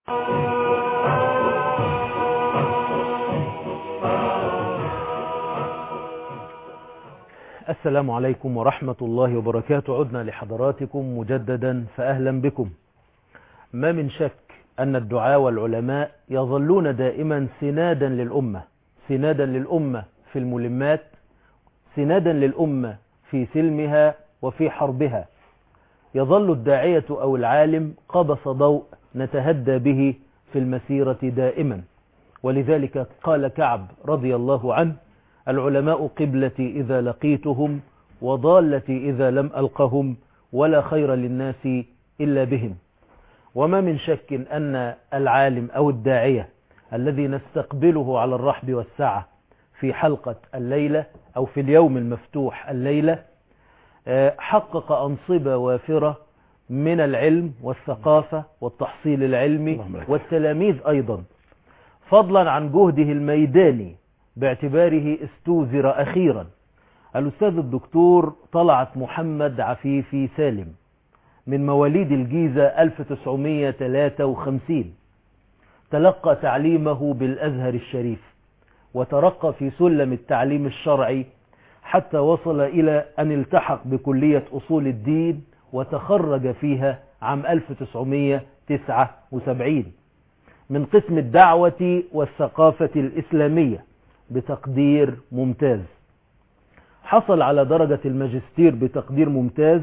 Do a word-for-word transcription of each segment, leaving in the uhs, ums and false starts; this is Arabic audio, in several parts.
السلام عليكم ورحمة الله وبركاته. عدنا لحضراتكم مجددا فأهلا بكم. ما من شك أن الدعاة والعلماء يظلون دائما سنادا للأمة، سنادا للأمة في الملمات، سنادا للأمة في سلمها وفي حربها. يظل الداعية أو العالم قبس ضوء نتهدى به في المسيرة دائما. ولذلك قال كعب رضي الله عنه: العلماء قبلتي إذا لقيتهم، وضالتي إذا لم ألقهم، ولا خير للناس إلا بهم. وما من شك أن العالم أو الداعية الذي نستقبله على الرحب والسعة في حلقة الليلة أو في اليوم المفتوح الليلة حقق أنصبة وافرة من العلم والثقافة والتحصيل العلمي والتلاميذ أيضا، فضلا عن جهده الميداني باعتباره استوزر أخيرا. الأستاذ الدكتور طلعت محمد عفيفي سالم من مواليد الجيزة ألف وتسعمائة وثلاثة وخمسين، تلقى تعليمه بالأزهر الشريف وترقى في سلم التعليم الشرعي حتى وصل إلى أن التحق بكلية أصول الدين وتخرج فيها عام ألف وتسعمائة وتسعة وسبعين من قسم الدعوة والثقافة الإسلامية بتقدير ممتاز. حصل على درجة الماجستير بتقدير ممتاز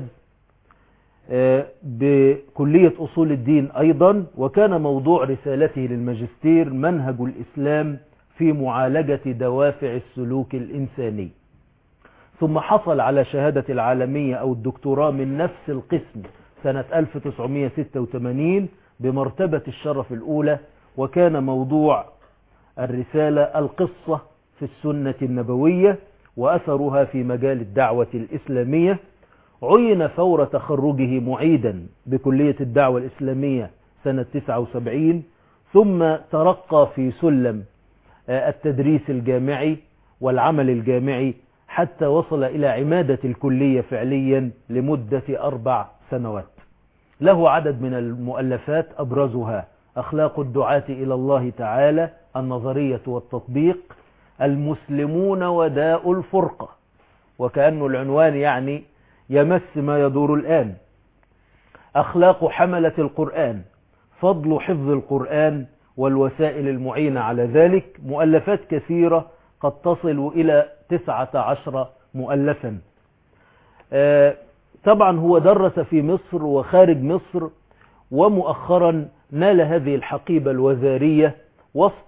بكلية أصول الدين أيضا، وكان موضوع رسالته للماجستير منهج الإسلام في معالجة دوافع السلوك الإنساني. ثم حصل على شهادة العالمية أو الدكتوراه من نفس القسم سنة ألف وتسعمائة وستة وثمانين بمرتبة الشرف الأولى، وكان موضوع الرسالة القصة في السنة النبوية وأثرها في مجال الدعوة الإسلامية. عين فور تخرجه معيدا بكلية الدعوة الإسلامية سنة تسعة وسبعين، ثم ترقى في سلم التدريس الجامعي والعمل الجامعي حتى وصل إلى عمادة الكلية فعليا لمدة أربع سنوات. له عدد من المؤلفات أبرزها أخلاق الدعاة إلى الله تعالى، النظرية والتطبيق، المسلمون وداء الفرقة، وكأنه العنوان يعني يمس ما يدور الآن، أخلاق حملة القرآن، فضل حفظ القرآن والوسائل المعينة على ذلك. مؤلفات كثيرة قد تصل إلى تسعة عشر مؤلفا. طبعا هو درس في مصر وخارج مصر، ومؤخرا نال هذه الحقيبة الوزارية وسط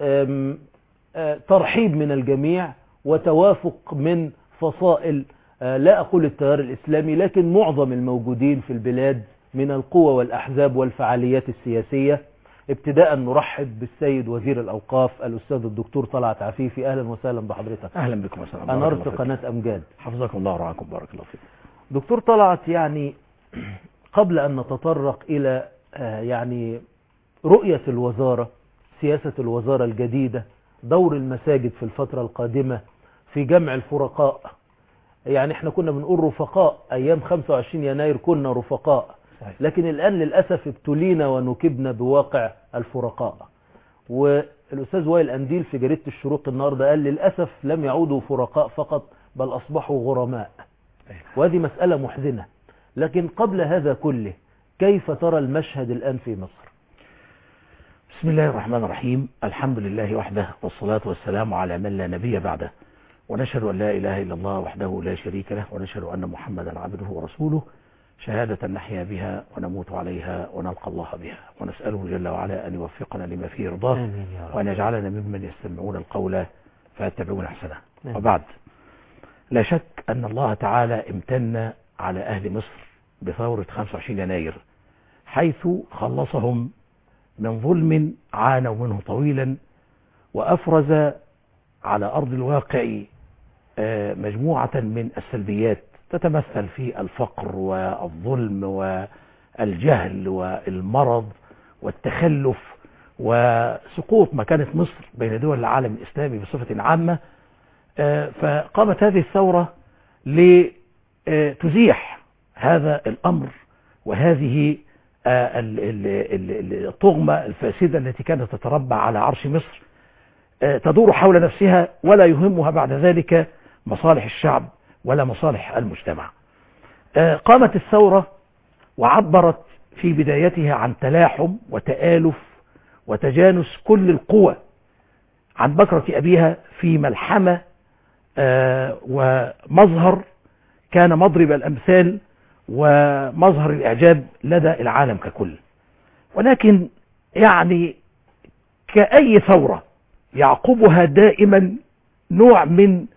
ترحيب من الجميع وتوافق من فصائل لا أقول التيار الإسلامي لكن معظم الموجودين في البلاد من القوى والأحزاب والفعاليات السياسية. ابتداء نرحب بالسيد وزير الأوقاف الأستاذ الدكتور طلعت عفيفي. أهلا وسهلا بحضرتك. أهلا بكم وسهلا. أنرت قناة أمجاد. حفظكم الله ورعاكم. بارك الله فيكم. دكتور طلعت، يعني قبل أن نتطرق إلى يعني رؤية الوزارة، سياسة الوزارة الجديدة، دور المساجد في الفترة القادمة في جمع الفرقاء، يعني احنا كنا بنقول رفقاء أيام خمسة وعشرين يناير، كنا رفقاء، لكن الآن للأسف ابتلينا ونكبنا بواقع الفرقاء. والأستاذ وائل أنديل في جريدة الشروق النهاردة قال للأسف لم يعودوا فرقاء فقط بل أصبحوا غرماء، وهذه مسألة محزنة. لكن قبل هذا كله، كيف ترى المشهد الآن في مصر؟ بسم الله الرحمن الرحيم. الحمد لله وحده، والصلاة والسلام على من لا نبي بعده، ونشهد أن لا إله إلا الله وحده لا شريك له، ونشهد أن محمدا عبده ورسوله، شهادة نحيا بها ونموت عليها ونلقى الله بها، ونسأله جل وعلا أن يوفقنا لما فيه رضاه، وأن يجعلنا ممن يستمعون القول فيتبعون أحسنه. وبعد، لا شك أن الله تعالى امتن على أهل مصر بثورة خمسة وعشرين يناير، حيث خلصهم من ظلم عانوا منه طويلا، وأفرز على أرض الواقع مجموعة من السلبيات تتمثل في الفقر والظلم والجهل والمرض والتخلف وسقوط مكانة مصر بين دول العالم الإسلامي بصفة عامة. فقامت هذه الثورة لتزيح هذا الأمر وهذه الطغمة الفاسدة التي كانت تتربع على عرش مصر تدور حول نفسها ولا يهمها بعد ذلك مصالح الشعب ولا مصالح المجتمع. قامت الثورة وعبرت في بدايتها عن تلاحم وتآلف وتجانس كل القوى عن بكرة أبيها في ملحمة ومظهر كان مضرب الأمثال ومظهر الإعجاب لدى العالم ككل. ولكن يعني كأي ثورة يعقبها دائما نوع من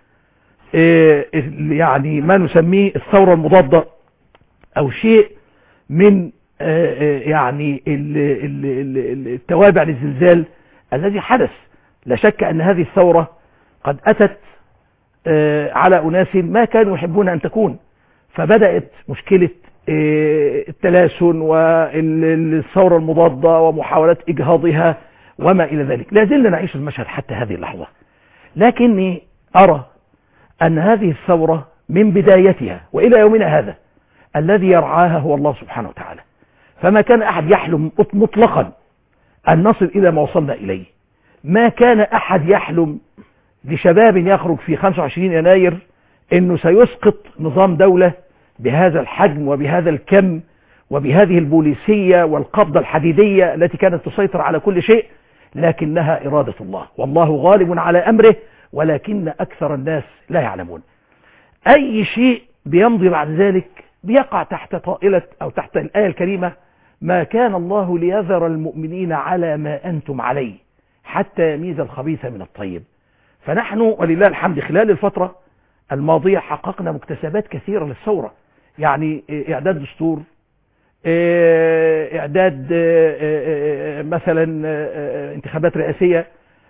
يعني ما نسميه الثورة المضادة أو شيء من يعني التوابع للزلزال الذي حدث. لا شك أن هذه الثورة قد أتت على أناس ما كانوا يحبون أن تكون، فبدأت مشكلة التلاسن والثورة المضادة ومحاولات إجهاضها وما إلى ذلك. لا زلنا نعيش المشهد حتى هذه اللحظة، لكني أرى أن هذه الثورة من بدايتها وإلى يومنا هذا الذي يرعاها هو الله سبحانه وتعالى. فما كان أحد يحلم مطلقا أن نصل إلى ما وصلنا إليه. ما كان أحد يحلم لشباب يخرج في خمسة وعشرين يناير أنه سيسقط نظام دولة بهذا الحجم وبهذا الكم وبهذه البوليسية والقبضة الحديدية التي كانت تسيطر على كل شيء، لكنها إرادة الله والله غالب على أمره ولكن أكثر الناس لا يعلمون. أي شيء بيمضي بعد ذلك بيقع تحت طائلة أو تحت الآية الكريمة: ما كان الله ليذر المؤمنين على ما أنتم عليه حتى يميز الخبيث من الطيب. فنحن ولله الحمد خلال الفترة الماضية حققنا مكتسبات كثيرة للثورة، يعني إعداد دستور، إعداد مثلا انتخابات رئاسية،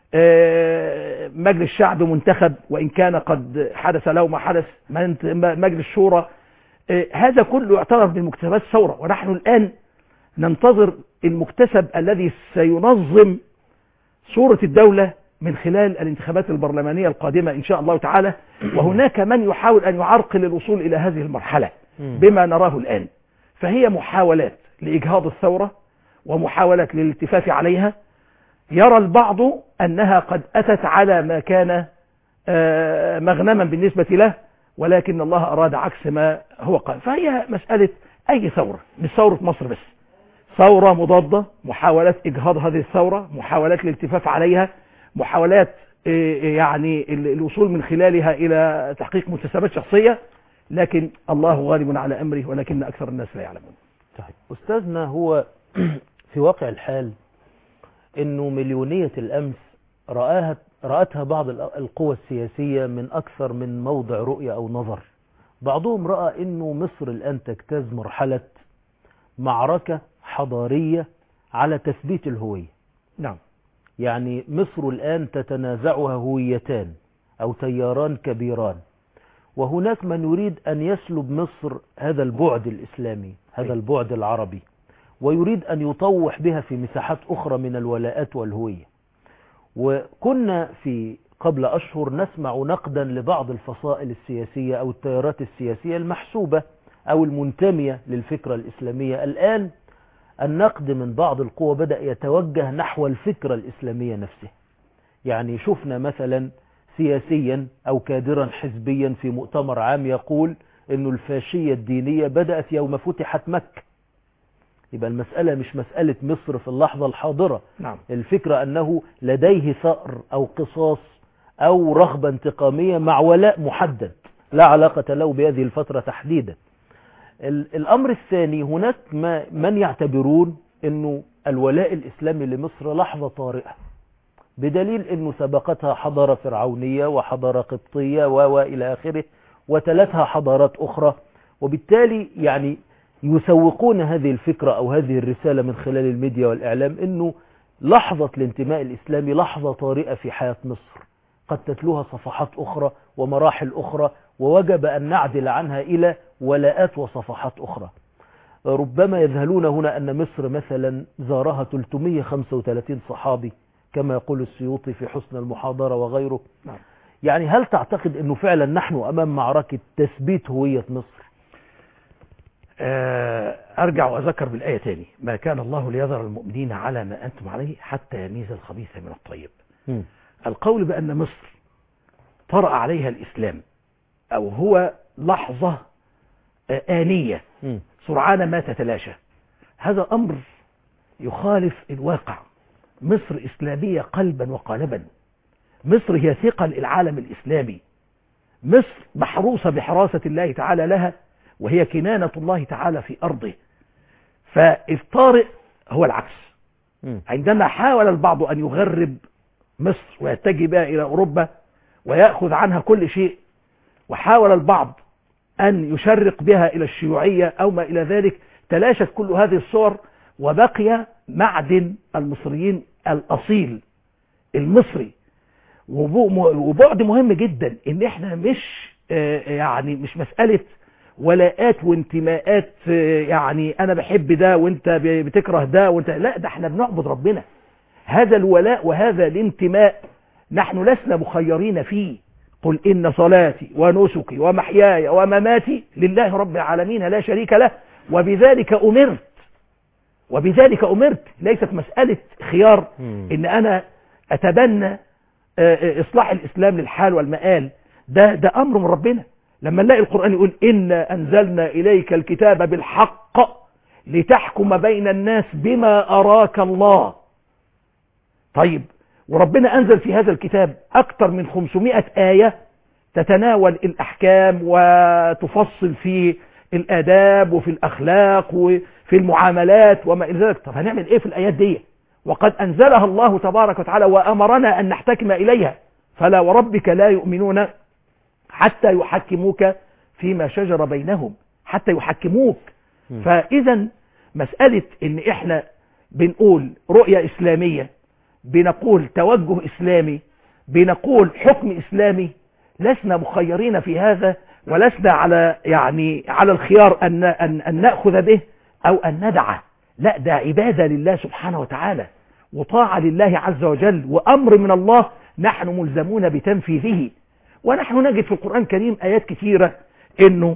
مجلس شعب منتخب وإن كان قد حدث له ما حدث، مجلس شورى، هذا كله يعتبر من مكتسبات الثورة. ونحن الآن ننتظر المكتسب الذي سينظم صورة الدولة من خلال الانتخابات البرلمانية القادمة إن شاء الله تعالى. وهناك من يحاول أن يعرقل الوصول إلى هذه المرحلة بما نراه الآن، فهي محاولات لإجهاض الثورة ومحاولات للالتفاف عليها. يرى البعض أنها قد أتت على ما كان مغنما بالنسبة له، ولكن الله أراد عكس ما هو قال. فهي مسألة أي ثورة، مش ثورة مصر بس، ثورة مضادة، محاولات إجهاض هذه الثورة، محاولات الالتفاف عليها، محاولات يعني الوصول من خلالها إلى تحقيق مكتسبات شخصية، لكن الله غالب على أمره ولكن أكثر الناس لا يعلمون. طيب أستاذنا، هو في واقع الحال إنه مليونية الأمس رآها رأتها بعض القوى السياسية من أكثر من موضع رؤية أو نظر. بعضهم رأى إنه مصر الآن تجتاز مرحلة معركة حضارية على تثبيت الهوية. نعم، يعني مصر الآن تتنازعها هويتان أو تياران كبيران، وهناك من يريد أن يسلب مصر هذا البعد الإسلامي، هذا البعد العربي، ويريد أن يطوح بها في مساحات أخرى من الولاءات والهوية. وكنا في قبل أشهر نسمع نقدا لبعض الفصائل السياسية أو التيارات السياسية المحسوبة أو المنتمية للفكرة الإسلامية. الآن النقد من بعض القوى بدأ يتوجه نحو الفكرة الإسلامية نفسها. يعني شفنا مثلا سياسيا أو كادرا حزبيا في مؤتمر عام يقول أن الفاشية الدينية بدأت يوم فتحت مكة. يبقى المسألة مش مسألة مصر في اللحظة الحاضرة. نعم. الفكرة أنه لديه ثأر أو قصاص أو رغبة انتقامية مع ولاء محدد لا علاقة له بهذه الفترة تحديدا. الأمر الثاني، هناك ما من يعتبرون أنه الولاء الإسلامي لمصر لحظة طارئة، بدليل أنه سبقتها حضارة فرعونية وحضارة قبطية وإلى آخره، وتلتها حضارات أخرى، وبالتالي يعني يسوقون هذه الفكرة أو هذه الرسالة من خلال الميديا والإعلام أنه لحظة الانتماء الإسلامي لحظة طارئة في حياة مصر قد تتلوها صفحات أخرى ومراحل أخرى، ووجب أن نعدل عنها إلى ولاءات وصفحات أخرى. ربما يذهلون هنا أن مصر مثلا زارها ثلاثمئة وخمسة وثلاثين صحابي كما يقول السيوطي في حسن المحاضرة وغيره. نعم. يعني هل تعتقد أنه فعلا نحن أمام معركة تثبيت هوية مصر؟ أرجع وأذكر بالآية تاني: ما كان الله ليذر المؤمنين على ما أنتم عليه حتى يميز الخبيث من الطيب. م. القول بأن مصر طرأ عليها الإسلام أو هو لحظة آنية سرعان ما تتلاشى، هذا أمر يخالف الواقع. مصر إسلامية قلبا وقالبا، مصر هي ثقل العالم الإسلامي، مصر محروسة بحراسة الله تعالى لها، وهي كنانة الله تعالى في أرضه. فالطارئ هو العكس. عندما حاول البعض أن يغرب مصر ويتجه بها إلى أوروبا ويأخذ عنها كل شيء، وحاول البعض أن يشرق بها إلى الشيوعية أو ما إلى ذلك، تلاشت كل هذه الصور وبقي معدن المصريين الأصيل المصري. وبعد مهم جدا ان احنا مش يعني مش مسألة ولاءات وانتماءات، يعني انا بحب ده وانت بتكره ده وانت لا، ده احنا بنعبد ربنا. هذا الولاء وهذا الانتماء نحن لسنا مخيرين فيه. قل إن صلاتي ونسكي ومحياي ومماتي لله رب العالمين لا شريك له وبذلك أمرت. وبذلك أمرت ليست مسألة خيار إن أنا أتبنى إصلاح الإسلام للحال والمآل. ده ده أمر من ربنا. لما نلاقي القرآن يقول إنا أنزلنا إليك الكتاب بالحق لتحكم بين الناس بما أراك الله. طيب، وربنا أنزل في هذا الكتاب أكثر من خمسمائة آية تتناول الأحكام وتفصل في الآداب وفي الأخلاق وفي المعاملات وما إلى ذلك. طب هنعمل إيه في الآيات دي؟ وقد أنزلها الله تبارك وتعالى وأمرنا أن نحتكم إليها. فلا وربك لا يؤمنون حتى يحكموك فيما شجر بينهم، حتى يحكموك. فإذا مسألة إن إحنا بنقول رؤية إسلامية، بنقول توجه إسلامي، بنقول حكم إسلامي، لسنا مخيرين في هذا، ولسنا على يعني على الخيار أن أن أن نأخذ به أو أن ندعه. لا، ده عبادة لله سبحانه وتعالى وطاعة لله عز وجل وأمر من الله نحن ملزمون بتنفيذه. ونحن نجد في القرآن الكريم آيات كثيرة إنه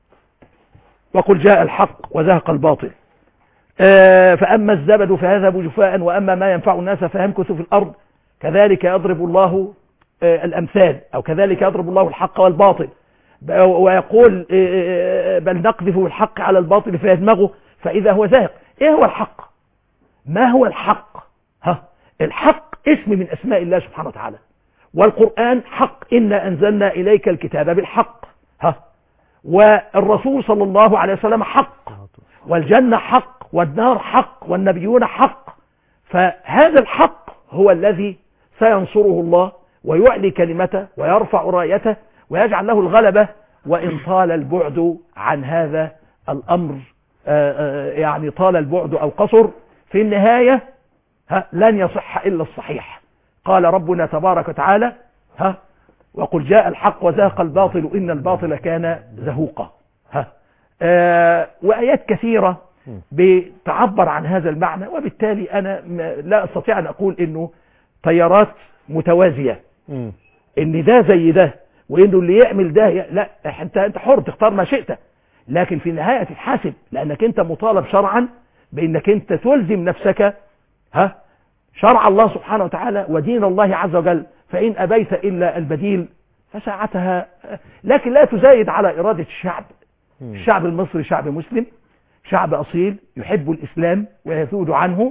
وقل جاء الحق وزهق الباطل، آه فأما الزبد فيذهب جفاء وأما ما ينفع الناس فيمكث في الأرض كذلك يضرب الله آه الأمثال، أو كذلك يضرب الله الحق والباطل. ويقول آه بل نقذف بالحق على الباطل فيدمغه فإذا هو زاهق. إيه هو الحق؟ ما هو الحق؟ ها، الحق اسم من أسماء الله سبحانه وتعالى، والقرآن حق. إنا أنزلنا إليك الكتاب بالحق. ها، والرسول صلى الله عليه وسلم حق، والجنة حق، والنار حق، والنبيون حق. فهذا الحق هو الذي سينصره الله ويعلي كلمته ويرفع رايته ويجعل له الغلبة. وإن طال البعد عن هذا الأمر، يعني طال البعد أو قصر، في النهاية ها لن يصح إلا الصحيح. قال ربنا تبارك وتعالى: ها وقل جاء الحق وزهق الباطل إن الباطل كان زهوقا. ها آه وآيات كثيرة بتعبر عن هذا المعنى. وبالتالي أنا لا أستطيع أن أقول إنه تيارات متوازية، إن ده زي ده وإنه اللي يعمل ده ي... لا، أنت أنت حر تختار ما شئت، لكن في النهاية تتحاسب، لأنك أنت مطالب شرعا بأنك أنت تلزم نفسك ها شرع الله سبحانه وتعالى ودين الله عز وجل. فإن أبيت إلا البديل فساعتها، لكن لا تزايد على إرادة الشعب. الشعب المصري شعب مسلم، شعب أصيل يحب الإسلام ويذود عنه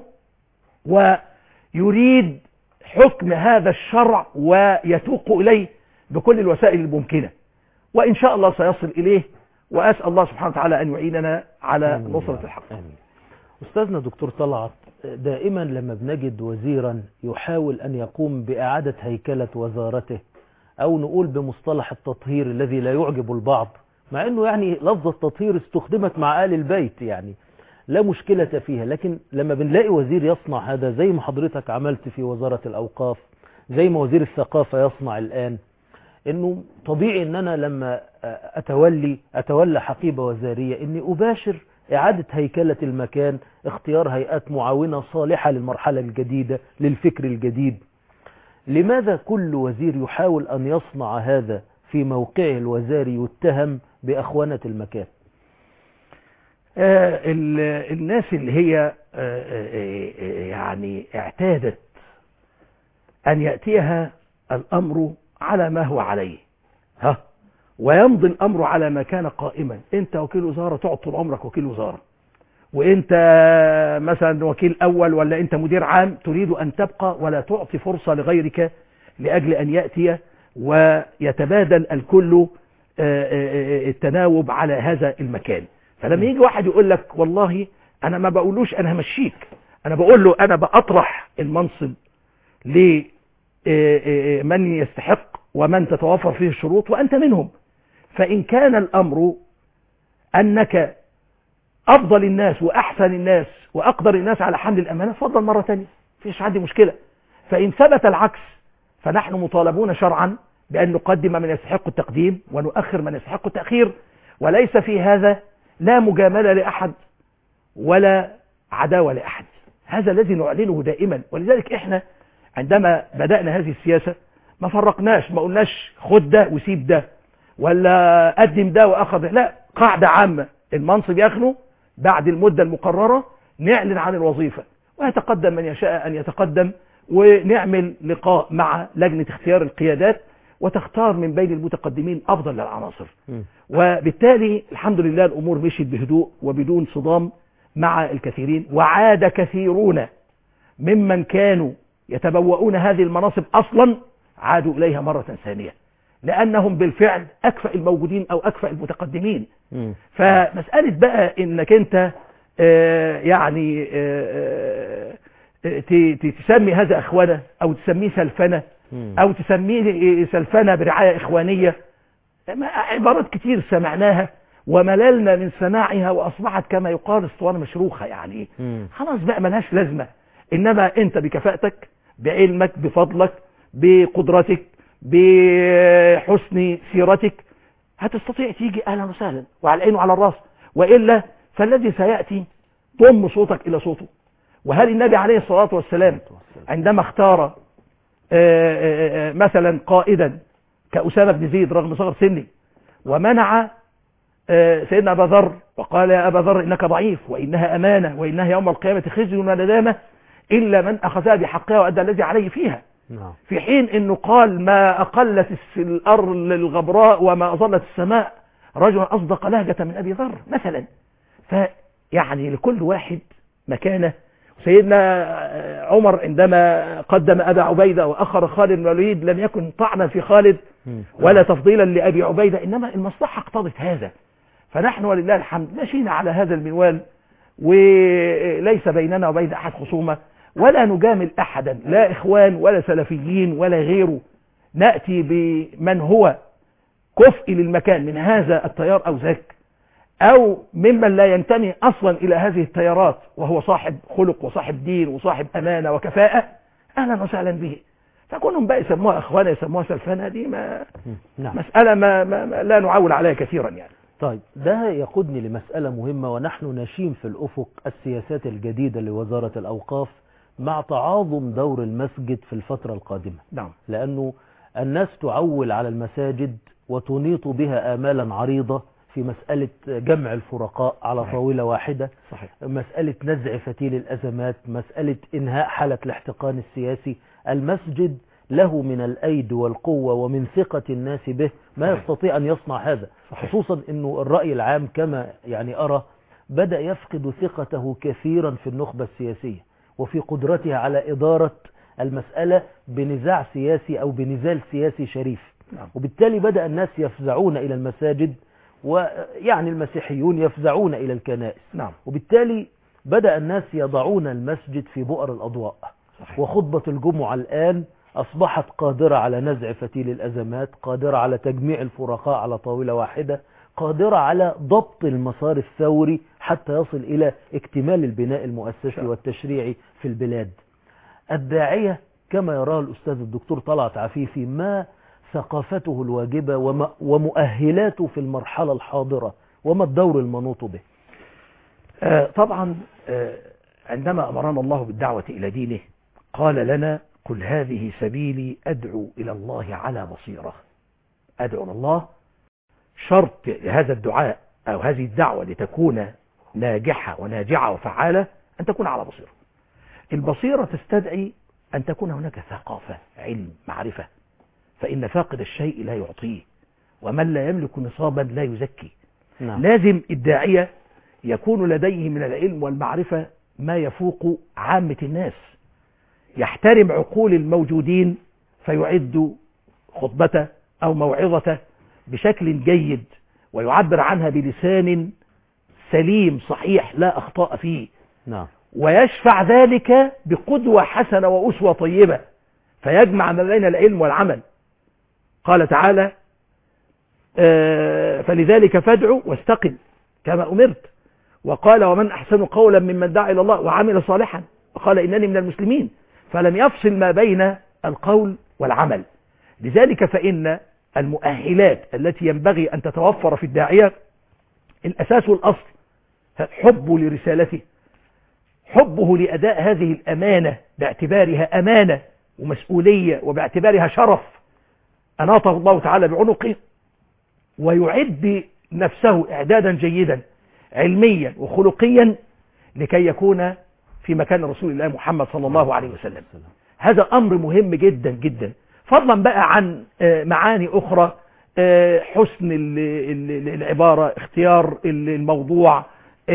ويريد حكم هذا الشرع ويتوق إليه بكل الوسائل الممكنة، وإن شاء الله سيصل إليه. وأسأل الله سبحانه وتعالى أن يعيننا على نصرة الحق. آمين. أستاذنا دكتور طلعت، دائما لما بنجد وزيرا يحاول أن يقوم بإعادة هيكلة وزارته، أو نقول بمصطلح التطهير الذي لا يعجب البعض، مع أنه يعني لفظ التطهير استخدمت مع آل البيت، يعني لا مشكلة فيها، لكن لما بنلاقي وزير يصنع هذا زي ما حضرتك عملت في وزارة الأوقاف، زي ما وزير الثقافة يصنع الآن، انه طبيعي ان انا لما اتولي اتولى حقيبة وزارية اني اباشر اعادة هيكلة المكان، اختيار هيئات معاونة صالحة للمرحلة الجديدة للفكر الجديد. لماذا كل وزير يحاول ان يصنع هذا في موقعه الوزاري يتهم باخوانة المكان؟ آه الناس اللي هي آه آه يعني اعتادت أن يأتيها الأمر على ما هو عليه، ها، ويمضي الأمر على ما كان قائما. أنت وكيل وزارة تقعد طول عمرك وكيل وزارة، وأنت مثلا وكيل أول ولا أنت مدير عام تريد أن تبقى ولا تعطي فرصة لغيرك لأجل أن يأتي ويتبادل الكل التناوب على هذا المكان. فلما يجي واحد يقول لك والله أنا ما بقولوش أنا همشيك، أنا بقول له أنا بأطرح المنصب لمن يستحق ومن تتوافر فيه الشروط وأنت منهم. فإن كان الأمر أنك أفضل الناس وأحسن الناس وأقدر الناس على حمل الأمانة فضل مرة تانية، فيش عندي مشكلة. فإن ثبت العكس فنحن مطالبون شرعا بأن نقدم من يستحق التقديم ونؤخر من يستحق التأخير، وليس في هذا لا مجاملة لأحد ولا عداوة لأحد. هذا الذي نعلنه دائما. ولذلك إحنا عندما بدأنا هذه السياسة ما فرقناش، ما قلناش خد ده وسيب ده ولا قدم ده وأخذ ده، لا، قاعدة عامة، المنصب يخنو بعد المدة المقررة نعلن عن الوظيفة ويتقدم من يشاء أن يتقدم، ونعمل لقاء مع لجنة اختيار القيادات وتختار من بين المتقدمين أفضل للعناصر. وبالتالي الحمد لله الأمور مشيت بهدوء وبدون صدام مع الكثيرين، وعاد كثيرون ممن كانوا يتبوؤون هذه المناصب أصلا عادوا إليها مرة ثانية، لأنهم بالفعل أكفأ الموجودين أو أكفأ المتقدمين. م. فمسألة بقى إنك أنت آه يعني آه تسمي هذا أخوانة أو تسميه سلفنة أو تسميه سلفنة برعاية إخوانية، عبارات كتير سمعناها ومللنا من سماعها وأصبحت كما يقال اسطوانة مشروخة، يعني م. خلاص بقى ملهاش لازمة. إنما أنت بكفاءتك بعلمك بفضلك بقدرتك بحسن سيرتك هتستطيع تيجي أهلا وسهلا وعلى العين وعلى الراس، وإلا فالذي سيأتي ضم صوتك إلى صوته. وهل النبي عليه الصلاة والسلام عندما اختار مثلا قائدا كأسامة بن زيد رغم صغر سنه ومنع سيدنا أبا ذر وقال يا أبا ذر إنك ضعيف وإنها أمانة وإنها يوم القيامة خزي وندامة إلا من أخذها بحقها وأدى الذي عليه فيها، في حين أنه قال ما أقلت الأرض الغبراء وما أظلت السماء رجل أصدق لهجة من أبي ذر مثلا. فيعني لكل واحد مكانه. سيدنا عمر عندما قدم أبا عبيدة وأخر خالد بن الوليد لم يكن طعنا في خالد ولا تفضيلا لأبي عبيدة، إنما المصلحة اقتضت هذا. فنحن ولله الحمد ماشيين على هذا المنوال، وليس بيننا وبين أحد خصومة ولا نجامل أحدا، لا إخوان ولا سلفيين ولا غيره. نأتي بمن هو كفء للمكان من هذا التيار أو ذاك، أو ممن لا ينتمي أصلا إلى هذه التيارات وهو صاحب خلق وصاحب دين وصاحب أمانة وكفاءة، أهلا وسهلا به. فكونهم بقى يسموها أخوانا يسموها سلفانة دي ما نعم. مسألة ما, ما, ما لا نعول عليها كثيرا يعني. طيب ده يقودني لمسألة مهمة، ونحن نشيم في الأفق السياسات الجديدة لوزارة الأوقاف مع تعاظم دور المسجد في الفترة القادمة. نعم. لأنه الناس تعول على المساجد وتنيط بها آمالا عريضة في مسألة جمع الفرقاء على صحيح. طاولة واحدة. صحيح. مسألة نزع فتيل الأزمات، مسألة إنهاء حالة الاحتقان السياسي. المسجد له من الأيد والقوة ومن ثقة الناس به ما صحيح. يستطيع أن يصنع هذا. صحيح. خصوصا أنه الرأي العام كما يعني أرى بدأ يفقد ثقته كثيرا في النخبة السياسية وفي قدرتها على إدارة المسألة بنزاع سياسي أو بنزال سياسي شريف. نعم. وبالتالي بدأ الناس يفزعون إلى المساجد، ويعني المسيحيون يفزعون إلى الكنائس. نعم. وبالتالي بدأ الناس يضعون المسجد في بؤر الأضواء. صحيح. وخطبة الجمعة الآن أصبحت قادرة على نزع فتيل الأزمات، قادرة على تجميع الفرقاء على طاولة واحدة، قادرة على ضبط المسار الثوري حتى يصل إلى اكتمال البناء المؤسسي والتشريعي في البلاد. الداعية كما يراه الأستاذ الدكتور طلعت عفيفي ما ثقافته الواجبة ومؤهلاته في المرحلة الحاضرة وما الدور المنوط به؟ آه طبعا آه عندما أمرنا الله بالدعوة إلى دينه قال لنا قل هذه سبيلي أدعو إلى الله على بصيرة. أدعو إلى الله، شرط هذا الدعاء أو هذه الدعوة لتكون ناجحة وناجعة وفعالة أن تكون على بصيرة. البصيرة تستدعي أن تكون هناك ثقافة، علم، معرفة، فإن فاقد الشيء لا يعطيه، ومن لا يملك نصابا لا يزكي. نعم. لازم الداعية يكون لديه من العلم والمعرفة ما يفوق عامة الناس، يحترم عقول الموجودين فيعد خطبته أو موعظته بشكل جيد ويعبر عنها بلسان سليم صحيح لا أخطاء فيه. نعم. ويشفع ذلك بقدوة حسنة وأسوة طيبة، فيجمع ما بين العلم والعمل. قال تعالى: آه فلذلك فادعوا واستقم كما أمرت. وقال: ومن أحسن قولا ممن دعا إلى الله وعمل صالحا وقال إنني من المسلمين. فلم يفصل ما بين القول والعمل. لذلك فإن المؤهلات التي ينبغي أن تتوفر في الداعية الأساس والأصل حبه لرسالته، حبه لأداء هذه الأمانة باعتبارها أمانة ومسؤولية وباعتبارها شرف أناطه الله تعالى بعنقه، ويعد نفسه إعدادا جيدا علميا وخلقيا لكي يكون في مكان رسول الله محمد صلى الله عليه وسلم. هذا أمر مهم جدا جدا، فضلا بقى عن معاني أخرى، حسن العبارة، اختيار الموضوع،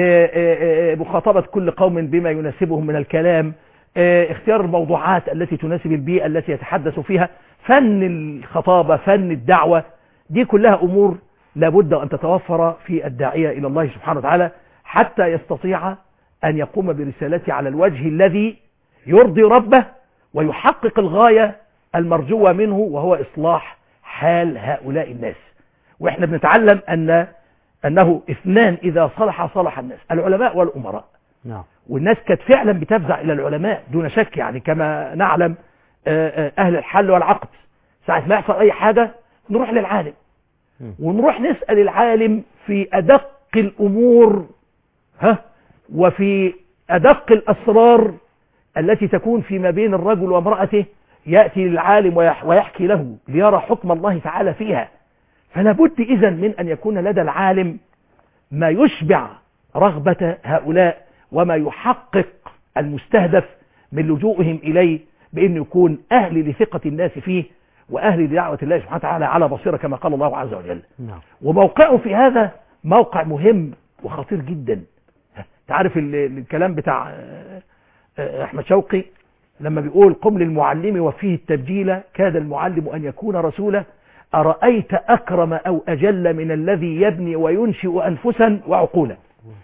مخاطبة كل قوم بما يناسبهم من الكلام، اختيار الموضوعات التي تناسب البيئة التي يتحدث فيها، فن الخطابة، فن الدعوة، دي كلها أمور لابد أن تتوفر في الداعية إلى الله سبحانه وتعالى حتى يستطيع أن يقوم برسالته على الوجه الذي يرضي ربه ويحقق الغاية المرجوة منه، وهو إصلاح حال هؤلاء الناس. وإحنا بنتعلم أن أنه اثنان إذا صلح صلح الناس، العلماء والأمراء. نعم. والناس كانت فعلا بتفزع إلى العلماء دون شك، يعني كما نعلم أهل الحل والعقد ساعة ما يحصل أي حاجة نروح للعالم ونروح نسأل العالم في أدق الأمور ها وفي أدق الأسرار التي تكون فيما بين الرجل وامرأته، يأتي للعالم ويحكي له ليرى حكم الله تعالى فيها. فلا بد إذن من أن يكون لدى العالم ما يشبع رغبة هؤلاء وما يحقق المستهدف من لجوئهم إليه، بأن يكون أهل لثقة الناس فيه وأهل لدعوة الله سبحانه وتعالى على بصيرة كما قال الله عز وجل. نعم. وموقعه في هذا موقع مهم وخطير جدا. تعرف الكلام بتاع أحمد شوقي لما بيقول: قم للمعلم وفيه التبجيل كاد المعلم أن يكون رسولا، أرأيت أكرم أو أجل من الذي يبني وينشئ أنفسا وعقولا.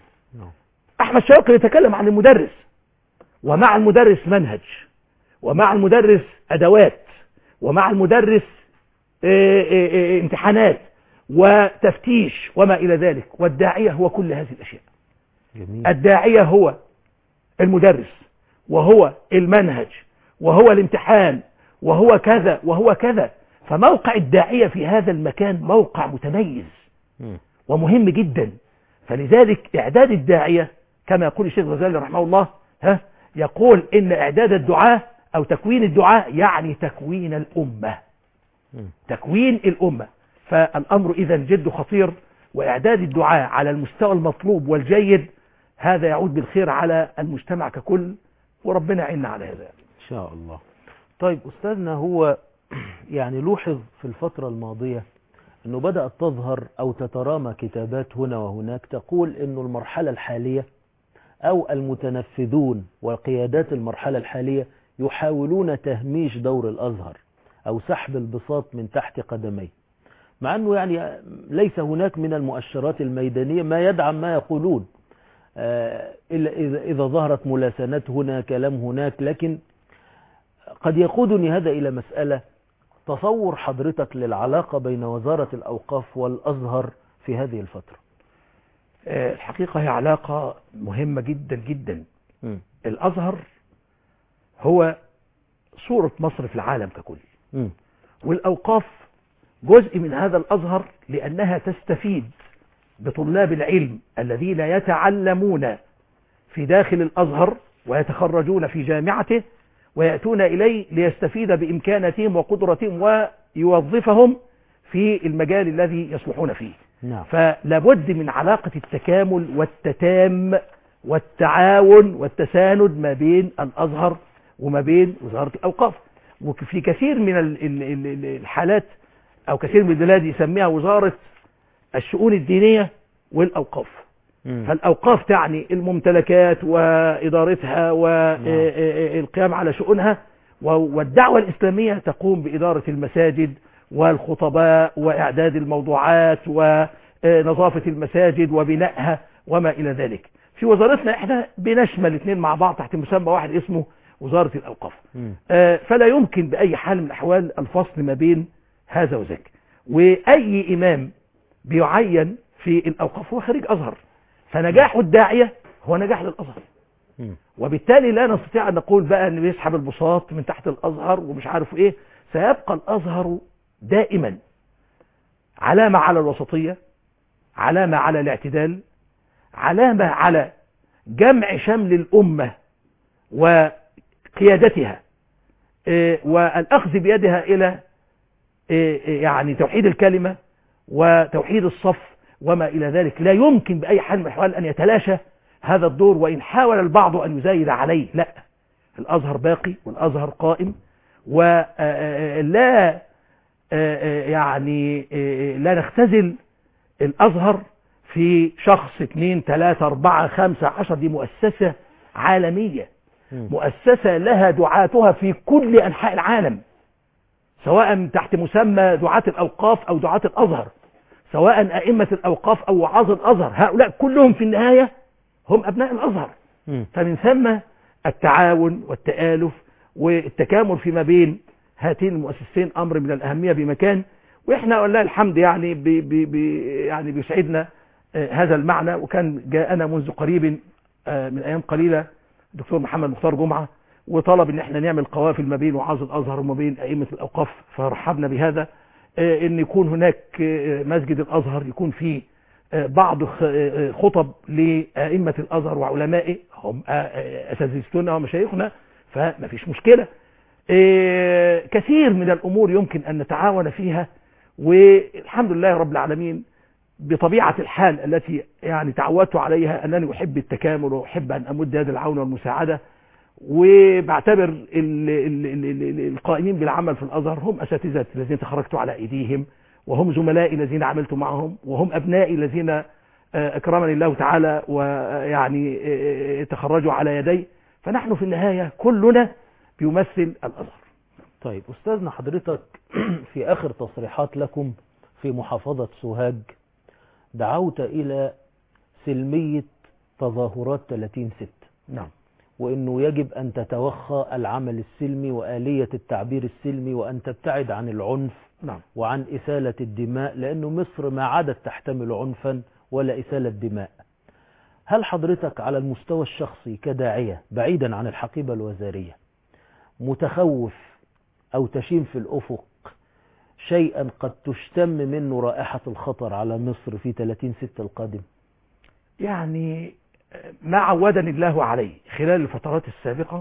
أحمد شوقي يتكلم عن المدرس، ومع المدرس منهج، ومع المدرس أدوات، ومع المدرس امتحانات وتفتيش وما إلى ذلك. والداعية هو كل هذه الأشياء. جميل. الداعية هو المدرس، وهو المنهج، وهو الامتحان، وهو كذا وهو كذا. فموقع الداعية في هذا المكان موقع متميز ومهم جدا. فلذلك إعداد الداعية كما يقول الشيخ الغزالي رحمه الله ها يقول إن إعداد الدعاة أو تكوين الدعاة يعني تكوين الأمة، تكوين الأمة. فالأمر إذن جد خطير، وإعداد الدعاة على المستوى المطلوب والجيد هذا يعود بالخير على المجتمع ككل، وربنا يعيننا على هذا إن شاء الله. طيب أستاذنا، هو يعني لوحظ في الفترة الماضية أنه بدأت تظهر أو تترامى كتابات هنا وهناك تقول أنه المرحلة الحالية أو المتنفذون وقيادات المرحلة الحالية يحاولون تهميش دور الأزهر أو سحب البساط من تحت قدميه، مع أنه يعني ليس هناك من المؤشرات الميدانية ما يدعم ما يقولون، إلا إذا ظهرت ملاسنات هنا كلام هناك. لكن قد يقودني هذا إلى مسألة: تصور حضرتك للعلاقة بين وزارة الأوقاف والأزهر في هذه الفترة؟ الحقيقة هي علاقة مهمة جدا جدا. م. الأزهر هو صورة مصر في العالم ككل، م. والأوقاف جزء من هذا الأزهر، لأنها تستفيد بطلاب العلم الذين يتعلمون في داخل الأزهر ويتخرجون في جامعته ويأتون إليه ليستفيد بإمكاناتهم وقدرتهم ويوظفهم في المجال الذي يصلحون فيه. نعم. فلابد من علاقة التكامل والتتام والتعاون والتساند ما بين الأزهر وما بين وزارة الأوقاف. وفي كثير من الحالات أو كثير من البلاد يسميها وزارة الشؤون الدينية والأوقاف. م. فالأوقاف تعني الممتلكات وإدارتها والقيام على شؤونها، والدعوة الإسلامية تقوم بإدارة المساجد والخطباء وإعداد الموضوعات ونظافة المساجد وبنائها وما إلى ذلك. في وزارتنا احنا بنشمل الاثنين مع بعض تحت مسمى واحد اسمه وزارة الأوقاف. آه فلا يمكن بأي حال من الأحوال الفصل ما بين هذا وذاك. وأي إمام بيعين في الأوقاف هو خريج أزهر، فنجاح الداعية هو نجاح للأزهر. وبالتالي لا نستطيع أن نقول بقى أن بيسحب البساط من تحت الأزهر ومش عارف إيه. سيبقى الأزهر دائما علامة على الوسطية، علامة على الاعتدال، علامة على جمع شمل الأمة وقيادتها والأخذ بيدها إلى يعني توحيد الكلمة وتوحيد الصف وما إلى ذلك. لا يمكن بأي حال من الأحوال أن يتلاشى هذا الدور، وإن حاول البعض أن يزايد عليه لا، الأزهر باقي والأزهر قائم، ولا يعني لا نختزل الأزهر في شخص اثنين ثلاثة أربعة خمسة عشر. دي مؤسسة عالمية، مؤسسة لها دعاتها في كل أنحاء العالم، سواء تحت مسمى دعاة الأوقاف أو دعاة الأزهر، سواء أئمة الأوقاف أو وعاظ الأزهر، هؤلاء كلهم في النهاية هم أبناء الأزهر. فمن ثم التعاون والتآلف والتكامل فيما بين هاتين المؤسستين أمر من الأهمية بمكان. وإحنا والله الحمد يعني بي بي بي يعني بيسعدنا آه هذا المعنى. وكان جاءنا منذ قريب آه من أيام قليلة دكتور محمد مختار جمعة وطلب ان احنا نعمل قوافل ما بين وعاظ الأزهر وما بين أئمة الأوقاف، فرحبنا بهذا. آه ان يكون هناك آه مسجد الأزهر يكون فيه آه بعض خطب لأئمة الأزهر وعلمائه، هم آه أساتذتنا ومشايخنا، فما فيش مشكلة. آه كثير من الأمور يمكن أن نتعاون فيها، والحمد لله رب العالمين بطبيعة الحال التي يعني تعودت عليها أنني أحب التكامل وأحب أن أمد يد العون والمساعدة. وبعتبر ال ال ال القائمين بالعمل في الأزهر هم أساتذة الذين تخرجت على أيديهم، وهم زملائي الذين عملت معهم، وهم أبنائي الذين أكرمني الله تعالى ويعني تخرجوا على يدي. فنحن في النهاية كلنا بيمثل الأزهر. طيب أستاذنا، حضرتك في آخر تصريحات لكم في محافظة سوهاج دعوت إلى سلمية تظاهرات ثلاثين ستة. نعم. وأنه يجب أن تتوخى العمل السلمي وآلية التعبير السلمي، وأن تبتعد عن العنف. نعم. وعن إسالة الدماء، لأنه مصر ما عادت تحتمل عنفا ولا إسالة دماء. هل حضرتك على المستوى الشخصي كداعية بعيدا عن الحقيبة الوزارية متخوف أو تشيم في الأفق شيئا قد تشتم منه رائحة الخطر على مصر في ثلاثين ستة القادم؟ يعني ما عودني الله عليه خلال الفترات السابقة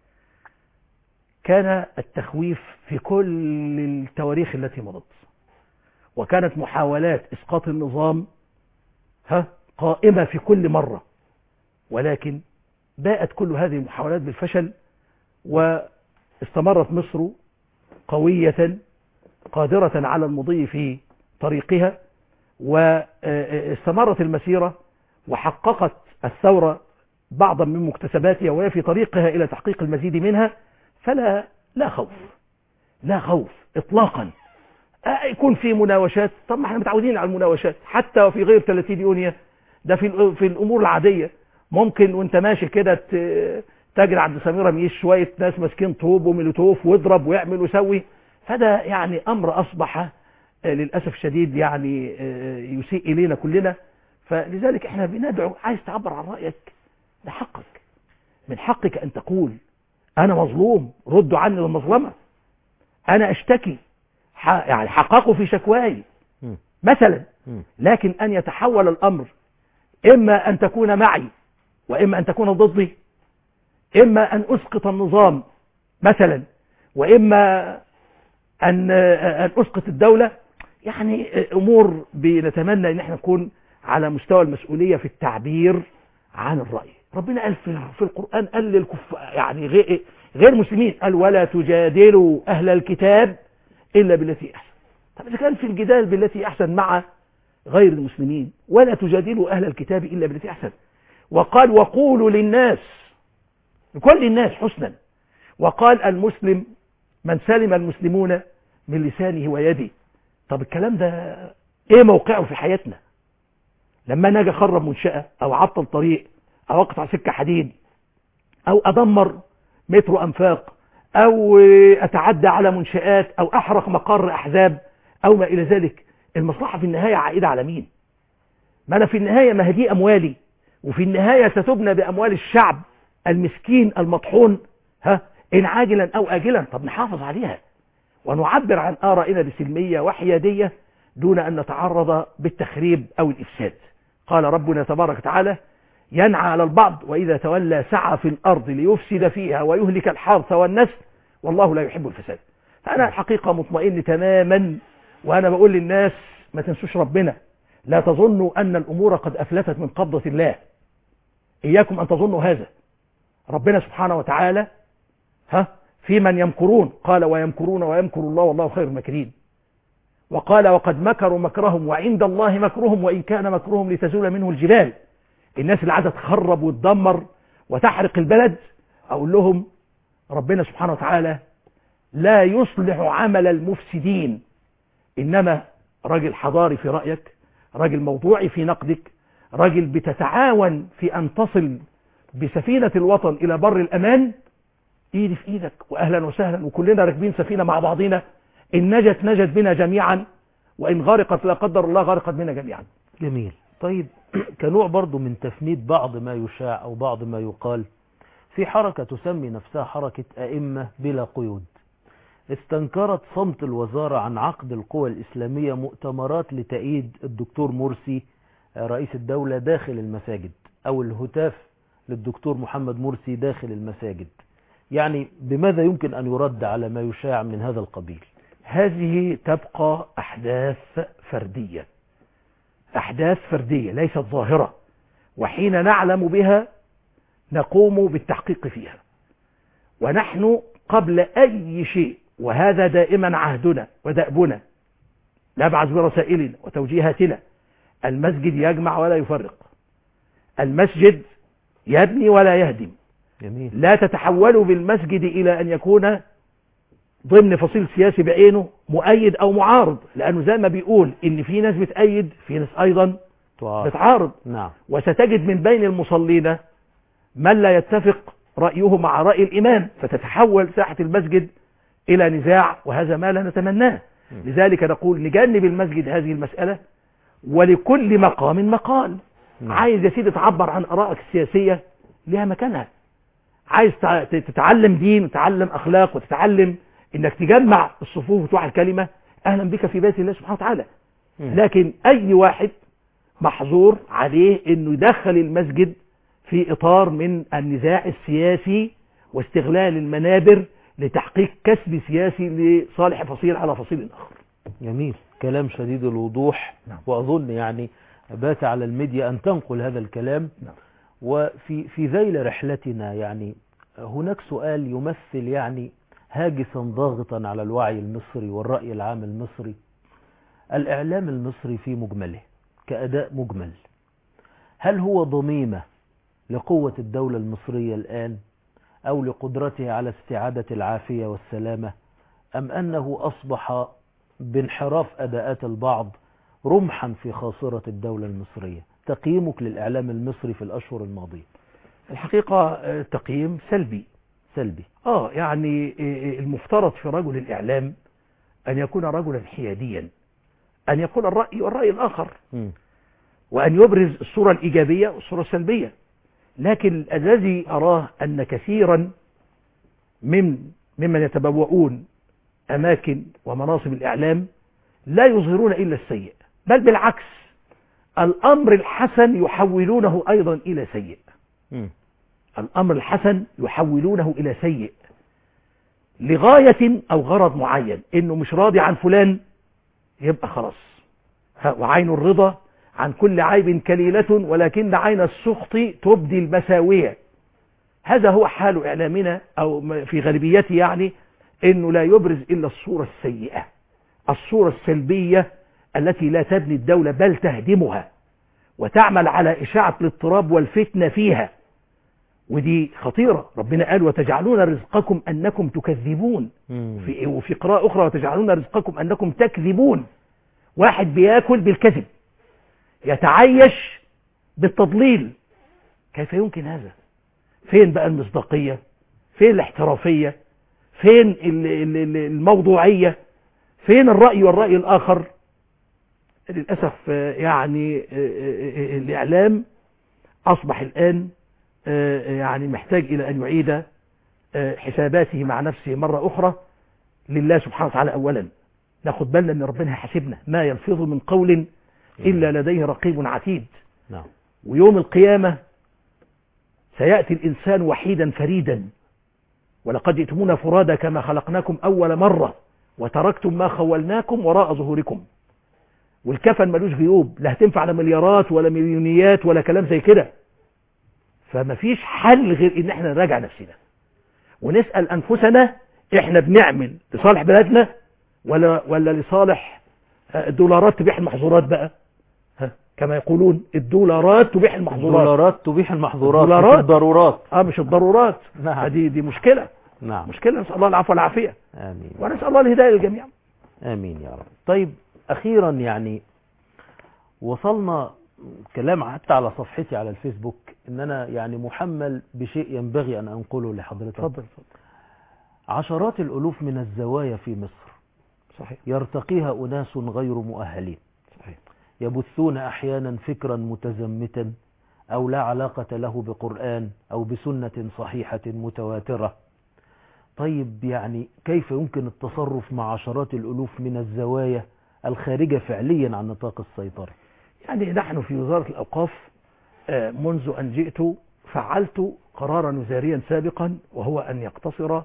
كان التخويف في كل التواريخ التي مضت، وكانت محاولات إسقاط النظام ها قائمة في كل مرة، ولكن باءت كل هذه المحاولات بالفشل، واستمرت مصر قوية قادرة على المضي في طريقها، واستمرت المسيرة وحققت الثورة بعضا من مكتسباتها وهي في طريقها إلى تحقيق المزيد منها. فلا لا خوف، لا خوف إطلاقا. يكون في مناوشات، طب ما احنا متعودين على المناوشات حتى في غير ثلاثين يونيو، ده في في الأمور العادية. ممكن وانت ماشي كده تجري عند سميرة ميش شوية ناس ماسكين طوب وملوتوف واضرب ويعمل ويسوي، فده يعني أمر أصبح للأسف الشديد يعني يسيء إلينا كلنا. فلذلك احنا بندعو، عايز تعبر عن رأيك ده حقك، من حقك أن تقول أنا مظلوم، ردوا عني المظلمة، أنا أشتكي، يعني حققوا في شكواي مثلا. لكن أن يتحول الأمر إما أن تكون معي وإما أن تكون ضدي، إما أن أسقط النظام مثلا وإما أن أن أسقط الدولة، يعني امور بنتمنى ان احنا نكون على مستوى المسؤولية في التعبير عن الرأي. ربنا قال في القرآن قال للكفار يعني غير غير مسلمين، قال ولا تجادلوا اهل الكتاب الا بالتي احسن. طب اذا كان في الجدال بالتي احسن مع غير المسلمين، ولا تجادلوا اهل الكتاب الا بالتي احسن. وقال وقولوا للناس، لكل الناس حسنا. وقال المسلم من سلم المسلمون من لسانه ويده. طب الكلام ده ايه موقعه في حياتنا؟ لما انا اجي اخرب منشأة او اعطل طريق او اقطع سكة حديد او ادمر مترو انفاق او اتعدى على منشآت او احرق مقر احزاب او ما الى ذلك، المصلحة في النهاية عائدة على مين؟ ما انا في النهاية ما هدي اموالي، وفي النهاية ستبنى باموال الشعب المسكين المطحون، ها ان عاجلا او اجلا. طب نحافظ عليها ونعبر عن آرائنا بسلمية وحيادية دون أن نتعرض بالتخريب أو الإفساد. قال ربنا تبارك وتعالى ينعى على البعض وإذا تولى سعى في الأرض ليفسد فيها ويهلك الحرث والنسل والله لا يحب الفساد. فأنا الحقيقة مطمئن تماما، وأنا بقول للناس ما تنسوش ربنا، لا تظنوا أن الأمور قد أفلتت من قبضة الله، إياكم أن تظنوا هذا. ربنا سبحانه وتعالى ها في من يمكرون، قال ويمكرون ويمكر الله والله خير الماكرين. وقال وقد مكروا مكرهم وعند الله مكرهم وإن كان مكرهم لتزول منه الجبال. الناس اللي عايزة تخرب وتدمر وتحرق البلد، أقول لهم ربنا سبحانه وتعالى لا يصلح عمل المفسدين، إنما راجل حضاري في رأيك، راجل موضوعي في نقدك، راجل بتتعاون في أن تصل بسفينة الوطن إلى بر الأمان، ايدي في ايدك واهلا وسهلا، وكلنا راكبين سفينة مع بعضنا، ان نجت نجت بنا جميعا، وان غرقت لا قدر الله غرقت بنا جميعا. جميل. طيب كنوع برضو من تفنيد بعض ما يشاع او بعض ما يقال، في حركة تسمي نفسها حركة ائمة بلا قيود استنكرت صمت الوزارة عن عقد القوى الاسلامية مؤتمرات لتأييد الدكتور مرسي رئيس الدولة داخل المساجد، او الهتاف للدكتور محمد مرسي داخل المساجد. يعني بماذا يمكن أن يرد على ما يشاع من هذا القبيل؟ هذه تبقى أحداث فردية، أحداث فردية ليست ظاهرة، وحين نعلم بها نقوم بالتحقيق فيها. ونحن قبل أي شيء، وهذا دائما عهدنا ودأبنا، نبعث برسائلنا وتوجيهاتنا، المسجد يجمع ولا يفرق، المسجد يبني ولا يهدم. جميل. لا تتحولوا بالمسجد إلى أن يكون ضمن فصيل سياسي بعينه مؤيد أو معارض، لأنه زي ما بيقول إن في ناس بتأيد في ناس أيضا بتعارض. نعم. وستجد من بين المصلين من لا يتفق رأيه مع رأي الإمام، فتتحول ساحة المسجد إلى نزاع، وهذا ما لا نتمناه. م. لذلك نقول نجنب المسجد هذه المسألة، ولكل مقام مقال. م. عايز يا سيدي تعبر عن آرائك السياسية لها مكانها، عايز تتعلم دين وتتعلم أخلاق وتتعلم إنك تجمع الصفوف وتوعى الكلمة، أهلا بك في بيت الله سبحانه وتعالى. م. لكن أي واحد محظور عليه إنه يدخل المسجد في إطار من النزاع السياسي واستغلال المنابر لتحقيق كسب سياسي لصالح فصيل على فصيل آخر. جميل. كلام شديد الوضوح. نعم. وأظن يعني بات على الميديا أن تنقل هذا الكلام. نعم. وفي في ذيل رحلتنا يعني هناك سؤال يمثل يعني هاجسا ضاغطا على الوعي المصري والرأي العام المصري. الإعلام المصري في مجمله كأداء مجمل، هل هو ضميمة لقوة الدولة المصرية الآن أو لقدرتها على استعادة العافية والسلامة، أم أنه أصبح بانحراف أداءات البعض رمحا في خاصرة الدولة المصرية؟ تقييمك للإعلام المصري في الأشهر الماضية؟ الحقيقة تقييم سلبي. سلبي. آه يعني المفترض في رجل الإعلام أن يكون رجلا حياديا، أن يكون الرأي والرأي الآخر، م. وأن يبرز الصورة الإيجابية والصورة السلبية. لكن الذي أراه أن كثيرا من ممن يتبوؤون أماكن ومناصب الإعلام لا يظهرون إلا السيء، بل بالعكس الأمر الحسن يحولونه أيضا إلى سيء. م. الأمر الحسن يحولونه إلى سيء لغاية أو غرض معين، إنه مش راضي عن فلان يبقى خلاص. وعين الرضا عن كل عيب كليلة ولكن عين السخط تبدي المساوية. هذا هو حال إعلامنا أو في غالبيته، يعني إنه لا يبرز إلا الصورة السيئة، الصورة السلبية التي لا تبني الدولة بل تهدمها وتعمل على إشاعة الاضطراب والفتنة فيها، ودي خطيرة. ربنا قال وتجعلون رزقكم أنكم تكذبون، في وفي قراءة أخرى وتجعلون رزقكم أنكم تكذبون. واحد بياكل بالكذب، يتعيش بالتضليل، كيف يمكن هذا؟ فين بقى المصداقية؟ فين الاحترافية؟ فين الموضوعية؟ فين الرأي والرأي الآخر؟ للأسف يعني الإعلام أصبح الآن يعني محتاج إلى أن يعيد حساباته مع نفسه مرة أخرى لله سبحانه وتعالى. أولا ناخد بالنا أن ربنا هيحاسبنا، ما يلفظ من قول إلا لديه رقيب عتيد. نعم. ويوم القيامة سيأتي الإنسان وحيدا فريدا، ولقد جئتمونا فرادا كما خلقناكم أول مرة وتركتم ما خولناكم وراء ظهوركم. والكفن ملوش جيوب، لا هتنفع لا مليارات ولا مليونيات ولا كلام زي كده. فما فيش حل غير ان احنا نراجع نفسنا ونسأل انفسنا احنا بنعمل لصالح بلدنا ولا ولا لصالح الدولارات تبيح المحظورات بقى، ها كما يقولون الدولارات تبيح المحظورات. الدولارات تبيح المحظورات، الدولارات مش الضرورات. اه مش الضرورات. نعم. دي دي مشكلة. نعم. مشكلة. نسأل الله العفو والعافية. آمين. ونسأل الله الهداية للجميع. آمين يا رب. طيب أخيرا، يعني وصلنا كلام حتى على صفحتي على الفيسبوك ان انا يعني محمل بشيء ينبغي ان انقله لحضرتك. اتفضل اتفضل. عشرات الالوف من الزوايا في مصر صحيح يرتقيها اناس غير مؤهلين، صحيح، يبثون احيانا فكرا متزمتا او لا علاقة له بقرآن او بسنة صحيحة متواترة. طيب يعني كيف يمكن التصرف مع عشرات الالوف من الزوايا الخارجة فعليا عن نطاق السيطرة؟ يعني نحن في وزارة الأوقاف منذ أن جئت فعلت قرارا وزاريا سابقا، وهو أن يقتصر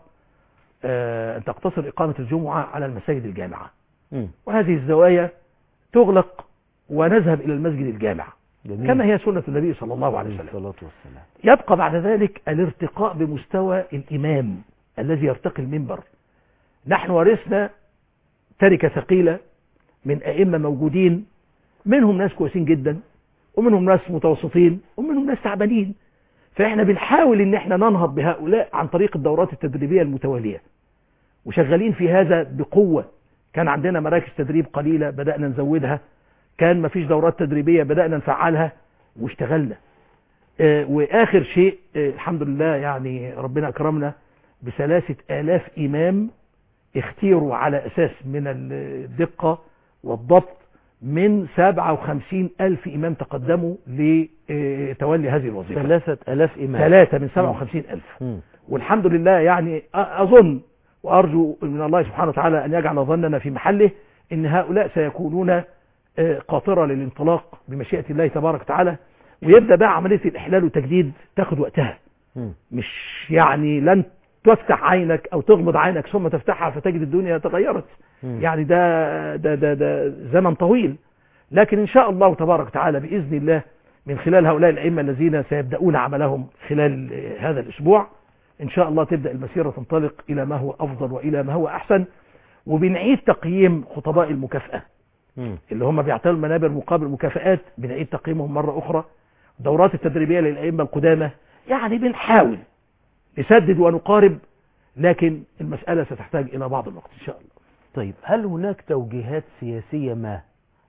أن تقتصر إقامة الجمعة على المساجد الجامعة، م. وهذه الزوايا تغلق ونذهب إلى المسجد الجامع جميل. كما هي سنة النبي صلى الله عليه وسلم. يبقى بعد ذلك الارتقاء بمستوى الإمام الذي يرتقي المنبر. نحن ورثنا تركة ثقيلة من أئمة موجودين، منهم ناس كويسين جدا ومنهم ناس متوسطين ومنهم ناس تعبانين. فإحنا بنحاول إن إحنا ننهض بهؤلاء عن طريق الدورات التدريبية المتوالية، وشغالين في هذا بقوة. كان عندنا مراكز تدريب قليلة بدأنا نزودها، كان مفيش دورات تدريبية بدأنا نفعلها واشتغلنا. اه وآخر شيء اه الحمد لله يعني ربنا أكرمنا بثلاثة آلاف إمام اختيروا على أساس من الدقة والضبط من سبعة وخمسين ألف إمام تقدموا لتولي هذه الوظيفة. ثلاثة ألاف إمام. ثلاثة من سبعة وخمسين ألف. والحمد لله يعني أظن وأرجو من الله سبحانه وتعالى أن يجعل ظننا في محله إن هؤلاء سيكونون قاطرة للانطلاق بمشيئة الله تبارك وتعالى، ويبدأ بقى عملية الإحلال والتجديد تاخد وقتها. مش يعني لن تفتح عينك أو تغمض عينك ثم تفتحها فتجد الدنيا تغيرت. يعني ده, ده, ده, ده زمن طويل، لكن إن شاء الله تبارك وتعالى بإذن الله من خلال هؤلاء الأئمة الذين سيبدأون عملهم خلال هذا الأسبوع إن شاء الله تبدأ المسيرة تنطلق إلى ما هو أفضل وإلى ما هو أحسن. وبنعيد تقييم خطباء المكافأة اللي هم بيعطوا المنابر مقابل مكافآت، بنعيد تقييمهم مرة أخرى. دورات التدريبية للأئمة القدامى، يعني بنحاول نسدد ونقارب، لكن المسألة ستحتاج إلى بعض الوقت إن شاء الله. طيب هل هناك توجيهات سياسية ما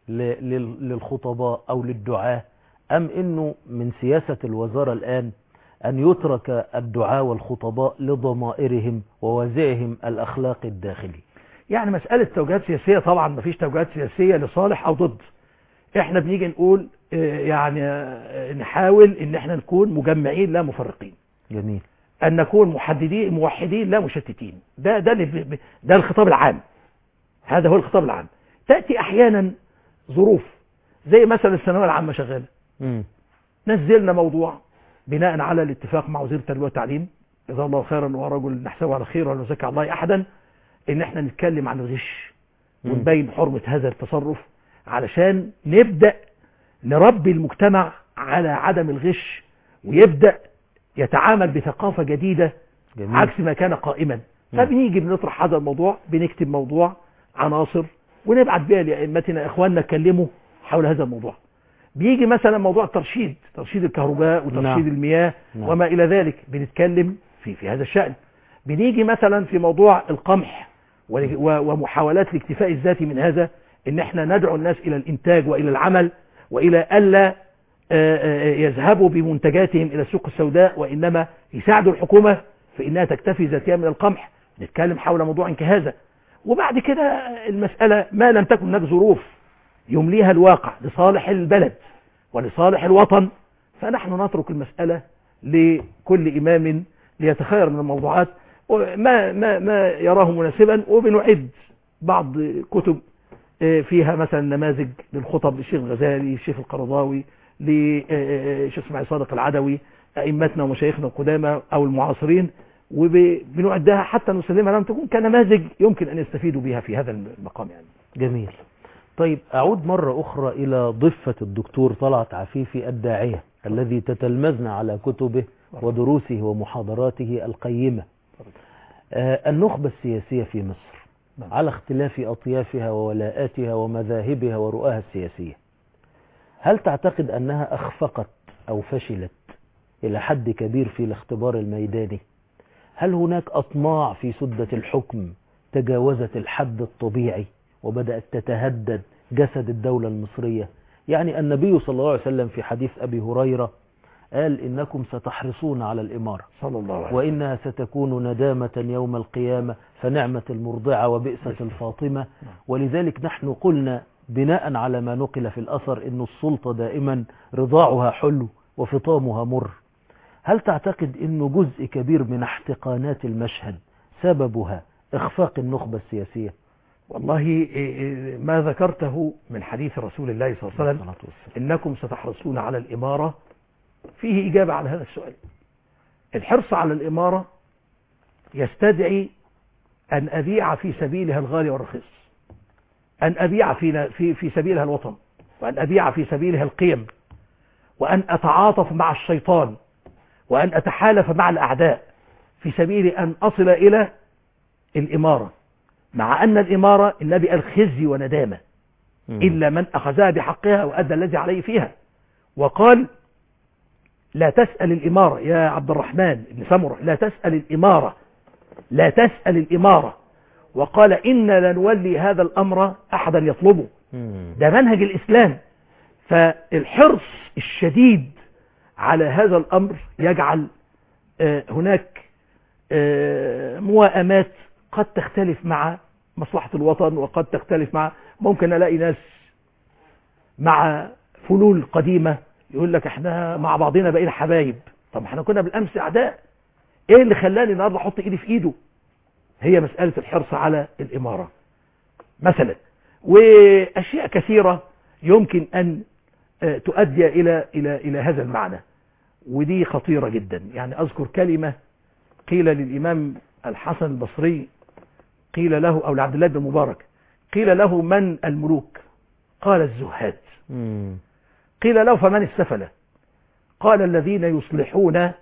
للخطباء أو للدعاة، أم إنه من سياسة الوزارة الآن أن يترك الدعاة والخطباء لضمائرهم ووازعهم الأخلاقي الداخلي؟ يعني مسألة توجيهات سياسية طبعا ما فيش توجيهات سياسية لصالح أو ضد. احنا بنيجي نقول يعني نحاول ان احنا نكون مجمعين لا مفرقين. جميل. ان نكون محددين موحدين لا مشتتين. ده ده ده الخطاب العام. هذا هو الخطاب العام. تأتي احيانا ظروف زي مثلا الثانويه العامة شغالة. م. نزلنا موضوع بناء على الاتفاق مع وزير التربية والتعليم جزاه الله خيرا ورجل نحسبه على خير ولا نزكي على الله احدا، ان احنا نتكلم عن الغش ونبين حرمة هذا التصرف علشان نبدأ نربي المجتمع على عدم الغش، ويبدأ يتعامل بثقافة جديدة جميل. عكس ما كان قائما. فبنيجي بنطرح هذا الموضوع، بنكتب موضوع عناصر ونبعت بيها لأئمتنا إخواننا اتكلموا حول هذا الموضوع. بيجي مثلا موضوع الترشيد، ترشيد الكهرباء وترشيد نعم. المياه نعم. وما إلى ذلك، بنتكلم في في هذا الشأن. بنيجي مثلا في موضوع القمح ومحاولات الاكتفاء الذاتي من هذا، ان احنا ندعو الناس الى الانتاج والى العمل، والى الا يذهبوا بمنتجاتهم الى السوق السوداء، وانما يساعدوا الحكومة في انها تكتفي ذاتيا من القمح. نتكلم حول موضوع كهذا. وبعد كده المسألة ما لم تكن هناك ظروف يمليها الواقع لصالح البلد ولصالح الوطن، فنحن نترك المسألة لكل إمام ليتخير من الموضوعات ما, ما, ما يراه مناسبا. وبنعد بعض كتب فيها مثلا نماذج للخطب للشيخ الغزالي، الشيخ القرضاوي، للشيخ اسماعيل صادق العدوي، أئمتنا ومشايخنا القدامى أو المعاصرين، وبنعدها حتى نسلمها لم تكون كنماذج يمكن أن يستفيدوا بها في هذا المقام يعني. جميل. طيب أعود مرة أخرى إلى ضفة الدكتور طلعت عفيفي الداعية الذي تتلمذنا على كتبه ودروسه ومحاضراته القيمة. آه النخبة السياسية في مصر على اختلاف أطيافها وولاءاتها ومذاهبها ورؤاها السياسية، هل تعتقد أنها أخفقت أو فشلت إلى حد كبير في الاختبار الميداني؟ هل هناك أطماع في سدة الحكم تجاوزت الحد الطبيعي وبدأت تتهدد جسد الدولة المصرية؟ يعني النبي صلى الله عليه وسلم في حديث أبي هريرة قال إنكم ستحرصون على الإمارة صلى الله عليه وسلم، وإنها ستكون ندامة يوم القيامة، فنعمة المرضعة وبئسة الفاطمة. ولذلك نحن قلنا بناء على ما نقل في الأثر إن السلطة دائما رضاعها حلو وفطامها مر. هل تعتقد إنه جزء كبير من احتقانات المشهد سببها إخفاق النخبة السياسية؟ والله ما ذكرته من حديث رسول الله صلى الله عليه وسلم إنكم ستحرصون على الإمارة فيه إجابة على هذا السؤال. الحرص على الإمارة يستدعي أن أبيع في سبيلها الغالي والرخيص، أن أبيع في, في, في سبيلها الوطن، وأن أبيع في سبيلها القيم، وأن أتعاطف مع الشيطان، وأن أتحالف مع الأعداء في سبيل أن أصل إلى الإمارة. مع أن الإمارة النبي قال خزي وندامة إلا من أخذها بحقها وأدى الذي عليه فيها. وقال لا تسأل الإمارة يا عبد الرحمن بن سمرة، لا تسأل الإمارة، لا تسأل الإمارة. وقال إن لنولي هذا الأمر أحدا يطلبه. ده منهج الإسلام. فالحرص الشديد على هذا الأمر يجعل هناك موائمات قد تختلف مع مصلحة الوطن، وقد تختلف مع ممكن ألاقي ناس مع فلول قديمة يقول لك احنا مع بعضنا بقينا حبايب. طب احنا كنا بالأمس أعداء، ايه اللي خلاني النهارده احط ايدي في ايده؟ هي مسألة الحرص على الإمارة مثلا، وأشياء كثيرة يمكن أن تؤدي إلى إلى إلى هذا المعنى، ودي خطيرة جدا. يعني أذكر كلمة قيل للإمام الحسن البصري، قيل له أو لعبد الله بن المبارك، قيل له من الملوك؟ قال الزهاد. مم. قيل له فمن السفلة؟ قال الذين يصلحون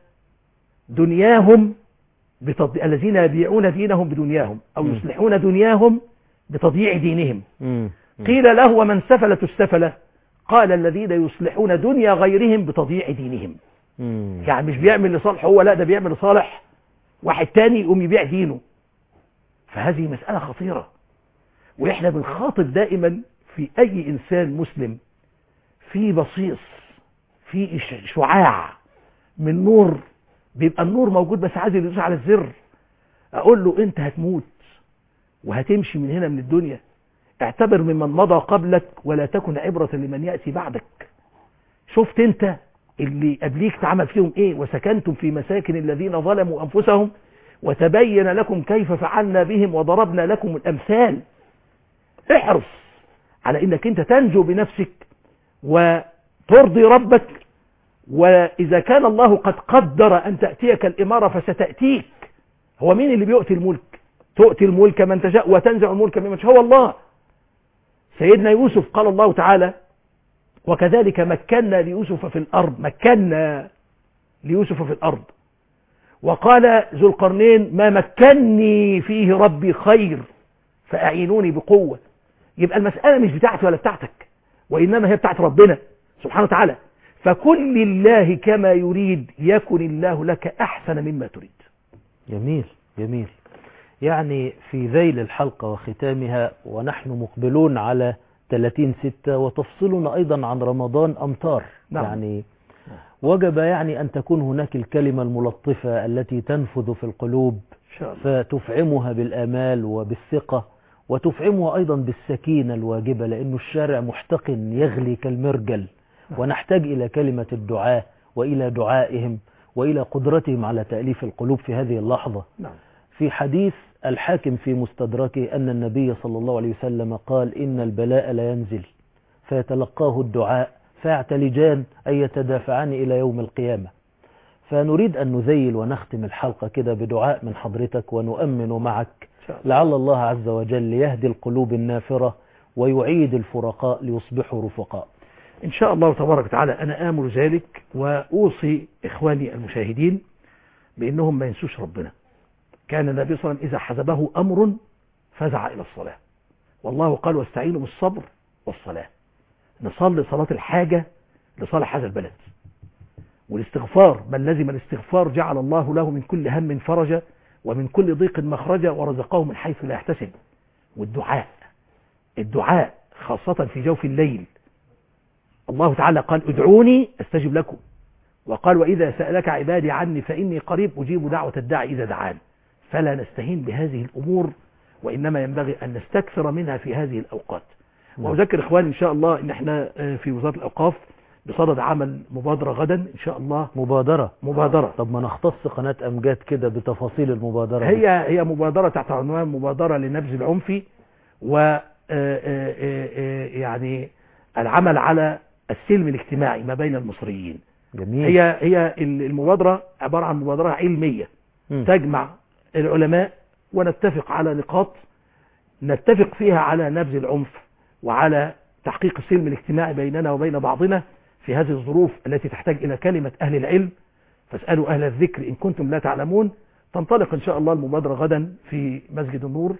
دنياهم بتض... الذين يبيعون دينهم بدنياهم أو مم. يصلحون دنياهم بتضييع دينهم. مم. قيل له ومن سفلة السفلة؟ قال الذين يصلحون دنيا غيرهم بتضييع دينهم. مم. يعني مش بيعمل لصالح هو، لا ده بيعمل لصالح واحد تاني يقوم يبيع دينه. فهذه مسألة خطيرة، وإحنا بنخاطب دائما في أي إنسان مسلم في بصيص، في شعاع من نور، بيبقى النور موجود بس عايز يدوس على الزر. أقول له أنت هتموت وهتمشي من هنا من الدنيا، اعتبر ممن مضى قبلك ولا تكن عبرة لمن يأتي بعدك. شفت أنت اللي قبليك تعمل فيهم إيه؟ وسكنتم في مساكن الذين ظلموا أنفسهم وتبين لكم كيف فعلنا بهم وضربنا لكم الأمثال. احرص على انك انت تنجو بنفسك وترضي ربك، وإذا كان الله قد قدر أن تأتيك الإمارة فستأتيك. هو مين اللي بيؤتي الملك؟ تؤتي الملك من تشاء وتنزع الملك ممن تشاء، هو الله. سيدنا يوسف قال الله تعالى وكذلك مكنا ليوسف في الأرض، مكنا ليوسف في الأرض. وقال ذو القرنين ما مكني فيه ربي خير فأعينوني بقوة. يبقى المسألة مش بتاعتي ولا بتاعتك، وإنما هي بتاعت ربنا سبحانه وتعالى. فكن لله كما يريد يكن الله لك أحسن مما تريد. جميل جميل. يعني في ذيل الحلقة وختامها ونحن مقبلون على ثلاثين ستة وتفصلنا أيضا عن رمضان أمطار. نعم. يعني وجب يعني أن تكون هناك الكلمة الملطفة التي تنفذ في القلوب فتفعمها بالآمال وبالثقة، وتفعمها أيضا بالسكينة الواجبة، لأن الشارع محتقن يغلي كالمرجل، ونحتاج إلى كلمة الدعاء وإلى دعائهم وإلى قدرتهم على تأليف القلوب في هذه اللحظة. في حديث الحاكم في مستدركه أن النبي صلى الله عليه وسلم قال إن البلاء لا ينزل فيتلقاه الدعاء فيعتلجان أي يتدافعان إلى يوم القيامة. فنريد أن نذيل ونختم الحلقة كده بدعاء من حضرتك ونؤمن معك لعل الله عز وجل يهدي القلوب النافرة ويعيد الفرقاء ليصبحوا رفقاء إن شاء الله تبارك وتعالى. أنا آمل ذلك وأوصي إخواني المشاهدين بأنهم ما ينسوش ربنا. كان النبي صلى الله عليه وسلم إذا حزبه أمر فزع إلى الصلاة، والله قال واستعينوا بالصبر والصلاة. نصلي صلاة الحاجة لصالح هذا البلد، والاستغفار من لزم الاستغفار جعل الله له من كل هم فرجا ومن كل ضيق مخرجا ورزقه من حيث لا يحتسب. والدعاء الدعاء خاصة في جوف الليل. الله تعالى قال ادعوني استجب لكم، وقال وإذا سألك عبادي عني فإني قريب أجيب دعوة الداعي إذا دعان. فلا نستهين بهذه الأمور، وإنما ينبغي أن نستكثر منها في هذه الأوقات. وأذكر إخواني إن شاء الله إن احنا في وزارة الأوقاف بصدد عمل مبادرة غدا إن شاء الله. مبادرة مبادرة طب ما نختص قناة أمجاد كده بتفاصيل المبادرة. هي هي مبادرة تحت عنوان مبادرة لنبذ العنف، و يعني العمل على السلم الاجتماعي ما بين المصريين. جميل. هي هي المبادرة عبارة عن مبادرة علمية م. تجمع العلماء ونتفق على نقاط نتفق فيها على نبذ العنف وعلى تحقيق السلم الاجتماعي بيننا وبين بعضنا في هذه الظروف التي تحتاج إلى كلمة أهل العلم. فاسألوا أهل الذكر إن كنتم لا تعلمون. تنطلق إن شاء الله المبادرة غدا في مسجد النور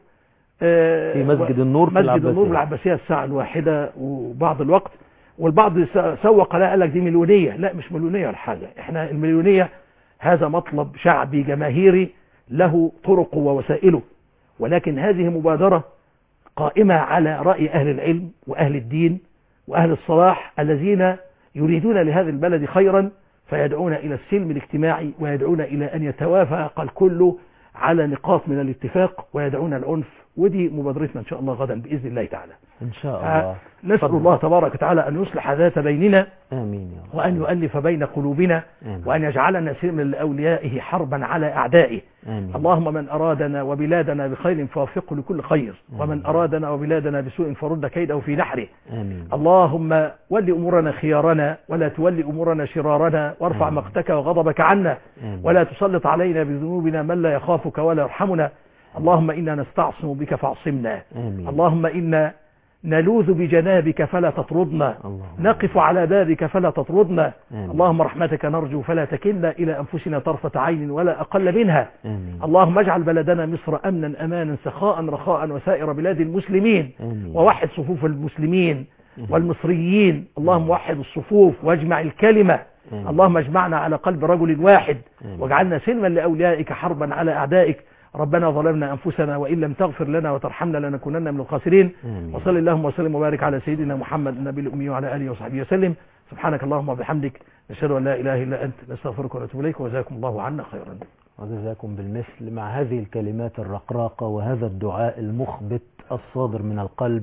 في مسجد النور في مسجد العباسية. النور بالعباسية الساعة الواحدة وبعض الوقت. والبعض سوق لا قال لك دي مليونية. لا مش مليونية ولا حاجة. احنا المليونية هذا مطلب شعبي جماهيري له طرقه ووسائله، ولكن هذه مبادرة قائمة على رأي أهل العلم وأهل الدين وأهل الصلاح الذين يريدون لهذا البلد خيرا، فيدعون إلى السلم الاجتماعي ويدعون إلى أن يتوافق الكل على نقاط من الاتفاق ويدعون العنف. ودي مبادرتنا إن شاء الله غدا بإذن الله تعالى. إن شاء الله. نسأل الله تبارك وتعالى أن يصلح ذات بيننا. آمين يا رب. وأن يؤلف بين قلوبنا. آمين. وأن يجعلنا سلما لأوليائه حربا على أعدائه. آمين. اللهم من أرادنا وبلادنا بخير فوفقه لكل خير. آمين. ومن أرادنا وبلادنا بسوء فرد كيده في نحره. آمين. اللهم ول أمورنا خيارنا ولا تولي أمورنا شرارنا، وارفع آمين. مقتك وغضبك عنا. آمين. ولا تسلط علينا بذنوبنا من لا يخافك ولا يرحمنا. اللهم إنا نستعصم بك فاعصمنا. آمين. اللهم إنا نلوذ بجنابك فلا تطردنا. اللهم. نقف على بابك فلا تطردنا. آمين. اللهم رحمتك نرجو فلا تكلنا إلى أنفسنا طرفة عين ولا أقل منها. آمين. اللهم اجعل بلدنا مصر أمنا أمانا سخاء رخاء وسائر بلاد المسلمين. آمين. ووحد صفوف المسلمين والمصريين. اللهم وحد الصفوف واجمع الكلمة. آمين. اللهم اجمعنا على قلب رجل واحد. آمين. واجعلنا سلما لأوليائك حربا على أعدائك. ربنا ظلمنا أنفسنا وإن لم تغفر لنا وترحمنا لنكونن من الخاسرين. وصل اللهم وسلم وبارك على سيدنا محمد النبي الأمي وعلى آله وصحبه وسلم. سبحانك اللهم وبحمدك نشهد أن لا إله إلا أنت نستغفرك ونتوب إليك وجزاكم الله عنا خيرا. وجزاكم بالمثل. مع هذه الكلمات الرقراقة وهذا الدعاء المخبت الصادر من القلب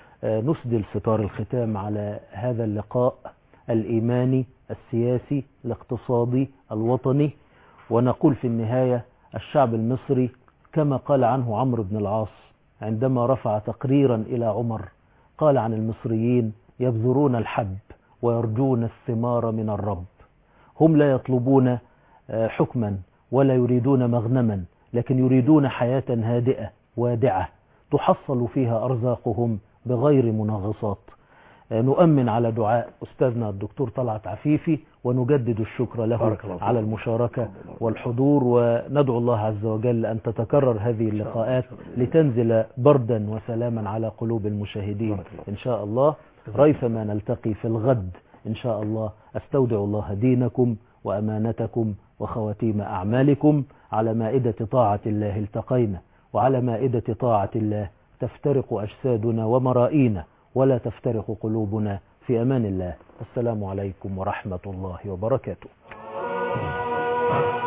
نسدل ستار الختام على هذا اللقاء الإيماني السياسي الاقتصادي الوطني، ونقول في النهاية الشعب المصري كما قال عنه عمرو بن العاص عندما رفع تقريرا إلى عمر، قال عن المصريين يبذرون الحب ويرجون الثمار من الرب. هم لا يطلبون حكما ولا يريدون مغنما، لكن يريدون حياة هادئة وادعة تحصل فيها أرزاقهم بغير مناغصات. نؤمن على دعاء أستاذنا الدكتور طلعت عفيفي ونجدد الشكر له على المشاركة والحضور، وندعو الله عز وجل أن تتكرر هذه اللقاءات لتنزل بردا وسلاما على قلوب المشاهدين إن شاء الله. ريثما نلتقي في الغد إن شاء الله. أستودع الله دينكم وأمانتكم وخواتيم أعمالكم. على مائدة طاعة الله التقينا، وعلى مائدة طاعة الله تفترق أجسادنا ومرائينا، ولا تفترق قلوبنا. في أمان الله. السلام عليكم ورحمة الله وبركاته.